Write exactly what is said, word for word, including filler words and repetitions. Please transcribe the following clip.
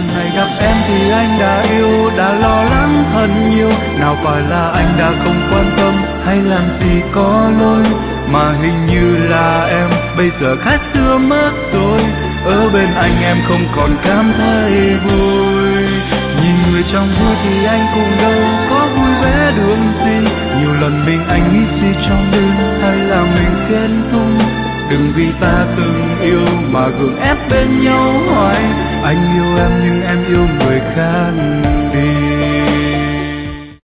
ngày gặp em thì anh đã yêu, đã lo lắng thật nhiều. Nào phải là anh đã không quan tâm hay làm gì có lỗi, mà hình như là em bây giờ khác xưa mất rồi. Ở bên anh em không còn cảm thấy vui. Nhìn người trong vui thì anh cũng đâu có vui vẻ được gì. Nhiều lần mình anh nghĩ gì trong đêm, hay là mình ghen tung. Đừng vì ta từng yêu mà gượng ép bên nhau hoài. Anh yêu em nhưng em yêu người khác đi.